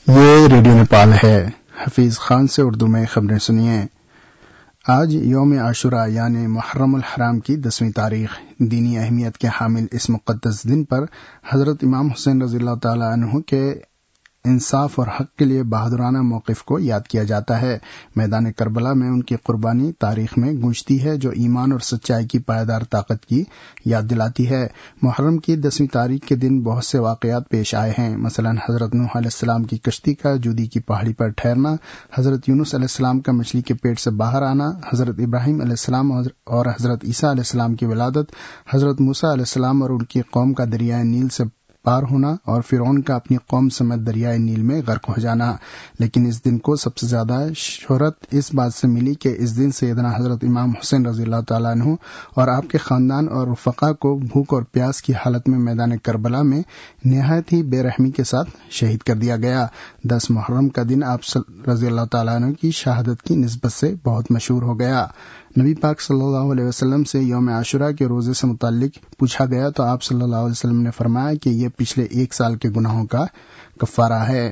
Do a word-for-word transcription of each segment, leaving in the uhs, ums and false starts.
یہ ریڈیو نیپال ہے۔ حفیظ خان سے اردو میں خبریں سنیے۔ آج یوم عاشوراء یعنی محرم الحرام کی دسویں تاریخ دینی اہمیت کے حامل اس مقدس دن پر حضرت امام حسین رضی اللہ تعالی عنہ کے انصاف اور حق کے لیے بہادرانہ موقف کو یاد کیا جاتا ہے۔ میدان کربلا میں ان کی قربانی تاریخ میں گونجتی ہے، جو ایمان اور سچائی کی پائیدار طاقت کی یاد دلاتی ہے۔ محرم کی دسویں تاریخ کے دن بہت سے واقعات پیش آئے ہیں، مثلا حضرت نوح علیہ السلام کی کشتی کا جودی کی پہاڑی پر ٹھہرنا، حضرت یونس علیہ السلام کا مچھلی کے پیٹ سے باہر آنا، حضرت ابراہیم علیہ السلام اور حضرت عیسیٰ علیہ السلام کی ولادت، حضرت موسیٰ علیہ السلام اور ان کی قوم کا دریائے نیل سے پار ہونا اور فرعون کا اپنی قوم سمیت دریائے نیل میں غرق ہو جانا۔ لیکن اس دن کو سب سے زیادہ شہرت اس بات سے ملی کہ اس دن سیدنا حضرت امام حسین رضی اللہ تعالیٰ عنہ اور آپ کے خاندان اور رفقا کو بھوک اور پیاس کی حالت میں میدان کربلا میں نہایت ہی بے رحمی کے ساتھ شہید کر دیا گیا۔ دس محرم کا دن آپ رضی اللہ تعالیٰ عنہ کی شہادت کی نسبت سے بہت مشہور ہو گیا۔ نبی پاک صلی اللہ علیہ وسلم سے یوم عاشوراء کے روزے سے متعلق پوچھا گیا تو آپ صلی اللہ علیہ وسلم نے فرمایا کہ یہ پچھلے ایک سال کے گناہوں کا کفارہ ہے۔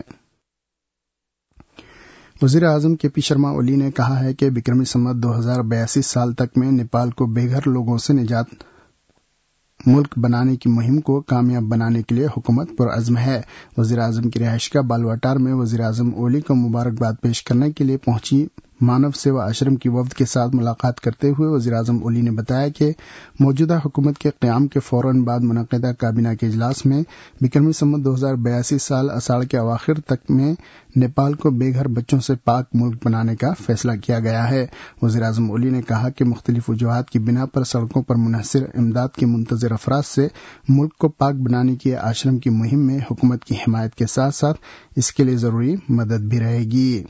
وزیر اعظم کے پی شرما اولی نے کہا ہے کہ بکرمی سنوت دو ہزار بیاسی سال تک میں نیپال کو بے گھر لوگوں سے نجات ملک بنانے کی مہم کو کامیاب بنانے کے لیے حکومت پرعزم ہے۔ وزیر اعظم کی رہائش گاہ بالواٹار میں وزیر اعظم اولی کو مبارکباد پیش کرنے کے لیے پہنچی مانو سیوا آشرم کی وفد کے ساتھ ملاقات کرتے ہوئے وزیر اعظم اولی نے بتایا کہ موجودہ حکومت کے قیام کے فوراً بعد منعقدہ کابینہ کے اجلاس میں بکرمی سنوت دو ہزار بیاسی سال اساڑھ کے اواخر تک میں نیپال کو بے گھر بچوں سے پاک ملک بنانے کا فیصلہ کیا گیا ہے۔ وزیر اعظم اولی نے کہا کہ مختلف وجوہات کی بنا پر سڑکوں پر منحصر امداد کے منتظر افراد سے ملک کو پاک بنانے کی آشرم کی مہم میں حکومت کی حمایت کے ساتھ ساتھ اس کے لیے ضروری مدد بھی رہے گی۔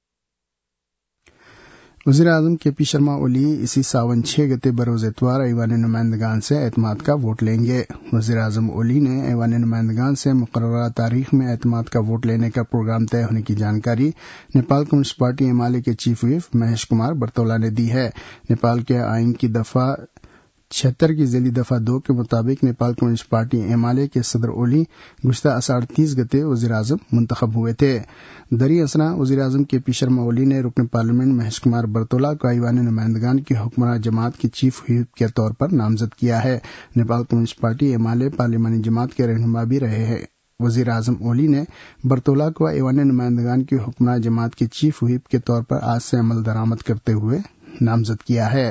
وزیر اعظم کے پی شرما اولی اسی ساون چھ گتے بروز اتوار ایوان نمائندگان سے اعتماد کا ووٹ لیں گے۔ وزیر اعظم اولی نے ایوان نمائندگان سے مقررہ تاریخ میں اعتماد کا ووٹ لینے کا پروگرام طے ہونے کی جانکاری Nepal communist party M L A کے چیف ویپ مہیش کمار برتولا نے دی ہے۔ نیپال کے آئین کی دفعہ چھہتر کی ذیلی دفعہ دو کے مطابق Nepal communist party M L A کے صدر اولی گزشتہ اساڑھ تیس گتے وزیر اعظم منتخب ہوئے تھے۔ دری اثنا وزیر اعظم کے پی شرما اولی نے رکن پارلیمنٹ مہیش کمار برتولا کو ایوان نمائندگان کی حکمراں جماعت کی چیف ویپ کے طور پر نامزد کیا ہے۔ Nepal communist party M L A پارلیمانی جماعت کے رہنما بھی رہے ہیں۔ وزیر اعظم اولی نے برتولا کو ایوان نمائندگان کی حکمراں جماعت کی چیف ویپ کے طور پر آج سے عمل درآمد کرتے ہوئے نامزد کیا ہے۔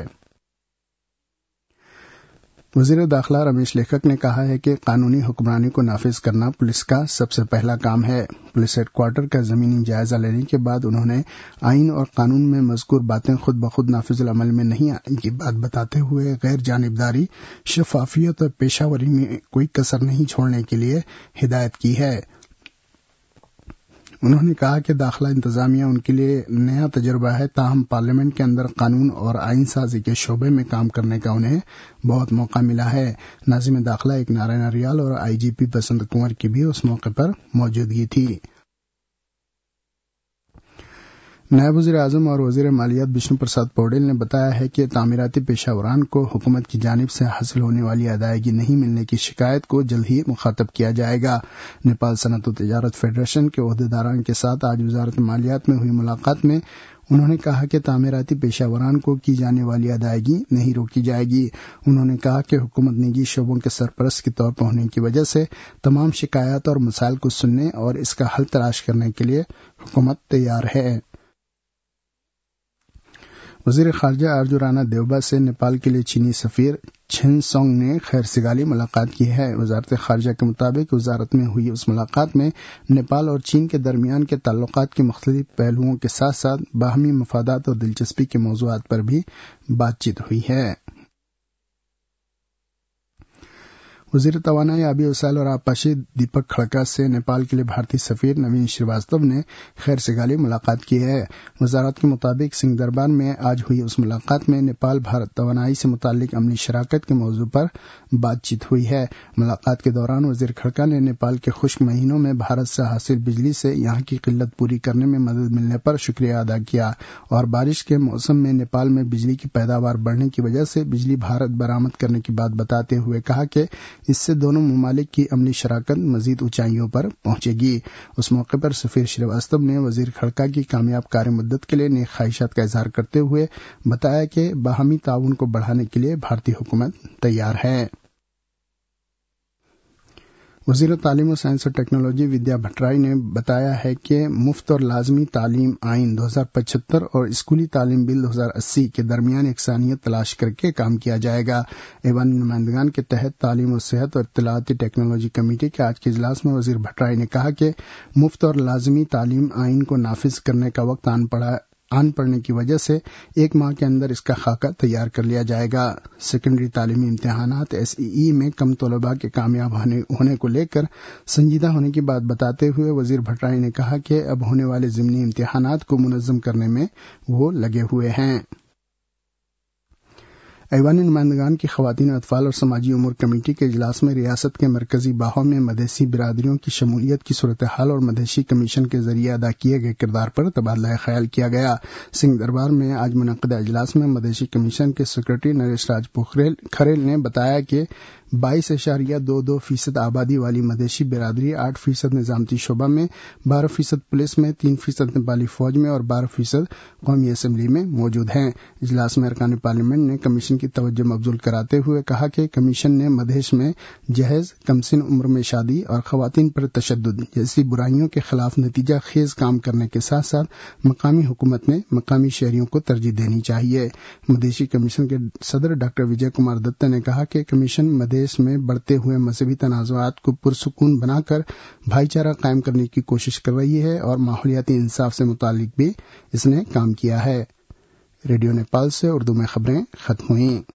وزیر داخلہ رمیش لیکھک نے کہا ہے کہ قانونی حکمرانی کو نافذ کرنا پولیس کا سب سے پہلا کام ہے۔ پولیس ہیڈ کوارٹر کا زمینی جائزہ لینے کے بعد انہوں نے آئین اور قانون میں مذکور باتیں خود بخود نافذ العمل میں نہیں آنے کی بات بتاتے ہوئے غیر جانبداری، شفافیت اور پیشہ وری میں کوئی کسر نہیں چھوڑنے کے لیے ہدایت کی ہے۔ انہوں نے کہا کہ داخلہ انتظامیہ ان کے لیے نیا تجربہ ہے، تاہم پارلیمنٹ کے اندر قانون اور آئین سازی کے شعبے میں کام کرنے کا انہیں بہت موقع ملا ہے۔ ناظم داخلہ ایک نارائن ریال اور آئی جی پی بسنت کنور کی بھی اس موقع پر موجودگی تھی۔ نائب وزیر اعظم اور وزیر مالیات بشنو پرساد پوڈیل نے بتایا ہے کہ تعمیراتی پیشہ وران کو حکومت کی جانب سے حاصل ہونے والی ادائیگی نہیں ملنے کی شکایت کو جلد ہی مخاطب کیا جائے گا۔ نیپال صنعت و تجارت فیڈریشن کے عہدیداران کے ساتھ آج وزارت مالیات میں ہوئی ملاقات میں انہوں نے کہا کہ تعمیراتی پیشہ وران کو کی جانے والی ادائیگی نہیں روکی جائے گی۔ انہوں نے کہا کہ حکومت نجی شعبوں کے سرپرست کے طور پر ہونے کی وجہ سے تمام شکایات اور مسائل کو سننے اور اس کا حل تلاش کرنے کے لیے حکومت تیار ہے۔ وزیر خارجہ آرجو رانا دیوبا سے نیپال کے لیے چینی سفیر چھن سونگ نے خیر سگالی ملاقات کی ہے۔ وزارت خارجہ کے مطابق وزارت میں ہوئی اس ملاقات میں نیپال اور چین کے درمیان کے تعلقات کے مختلف پہلوؤں کے ساتھ ساتھ باہمی مفادات اور دلچسپی کے موضوعات پر بھی بات چیت ہوئی ہے۔ وزیر توانائی، آبی وسائل اور آبپاشی دیپک کھڑکا سے نیپال کے لیے بھارتی سفیر نوین شریواستو نے خیر سگالی ملاقات کی ہے۔ وزارت کے مطابق سنگھ دربار میں آج ہوئی اس ملاقات میں نیپال بھارت توانائی سے متعلق عملی شراکت کے موضوع پر بات چیت ہوئی ہے۔ ملاقات کے دوران وزیر کھڑکا نے نیپال کے خشک مہینوں میں بھارت سے حاصل بجلی سے یہاں کی قلت پوری کرنے میں مدد ملنے پر شکریہ ادا کیا اور بارش کے موسم میں نیپال میں بجلی کی پیداوار بڑھنے کی وجہ سے بجلی بھارت برآمد کرنے کی بات بتاتے ہوئے کہا کہ اس سے دونوں ممالک کی عملی شراکت مزید اونچائیوں پر پہنچے گی۔ اس موقع پر سفیر شریواستو نے وزیر کھڑکا کی کامیاب کار مدت کے لیے نیک خواہشات کا اظہار کرتے ہوئے بتایا کہ باہمی تعاون کو بڑھانے کے لیے بھارتی حکومت تیار ہے۔ وزیر تعلیم و سائنس اور ٹیکنالوجی ودیا بھٹرائی نے بتایا ہے کہ مفت اور لازمی تعلیم آئین دو ہزار پچہتر اور اسکولی تعلیم بل دو ہزار اسی کے درمیان یکسانیت تلاش کر کے کام کیا جائے گا۔ ایوان نمائندگان کے تحت تعلیم و صحت اور اطلاعاتی ٹیکنالوجی کمیٹی کے آج کے اجلاس میں وزیر بھٹرائی نے کہا کہ مفت اور لازمی تعلیم آئین کو نافذ کرنے کا وقت آن پڑا آن پڑنے کی وجہ سے ایک ماہ کے اندر اس کا خاکہ تیار کر لیا جائے گا۔ سیکنڈری تعلیمی امتحانات ایس ای ای میں کم طلباء کے کامیاب ہونے کو لے کر سنجیدہ ہونے کی بات بتاتے ہوئے وزیر بھٹرائی نے کہا کہ اب ہونے والے ضمنی امتحانات کو منظم کرنے میں وہ لگے ہوئے ہیں۔ ایوان نمائندگان کی خواتین اطفال اور سماجی امور کمیٹی کے اجلاس میں ریاست کے مرکزی باہوں میں مدھیسی برادریوں کی شمولیت کی صورتحال اور مدھیسی کمیشن کے ذریعے ادا کیے گئے کردار پر تبادلہ خیال کیا گیا۔ سنگھ دربار میں آج منعقدہ اجلاس میں مدھیسی کمیشن کے سیکرٹری نریش راج کھریل نے بتایا کہ بائیس اشاریہ دو دو فیصد آبادی والی مدھیسی برادری آٹھ فیصد نظامتی شعبہ میں، بارہ فیصد پولیس میں، تین فیصد نیپالی فوج میں اور بارہ فیصد قومی اسمبلی میں موجود ہیں۔ اجلاس میں ارکان پارلیمنٹ نے کمیشن کی توجہ مبذول کراتے ہوئے کہا کہ کمیشن نے مدھیش میں جہیز، کم سن عمر میں شادی اور خواتین پر تشدد جیسی برائیوں کے خلاف نتیجہ خیز کام کرنے کے ساتھ ساتھ مقامی حکومت میں مقامی شہریوں کو ترجیح دینی چاہیے۔ مدھیسی کمیشن کے صدر ڈاکٹر وجے کمار دت نے کہا کہ کمیشن مدھیش میں بڑھتے ہوئے مذہبی تنازعات کو پرسکون بنا کر بھائی چارہ قائم کرنے کی کوشش کر رہی ہے اور ماحولیاتی انصاف سے متعلق بھی اس نے کام کیا ہے۔ ریڈیو نیپال سے اردو میں خبریں ختم ہوئیں۔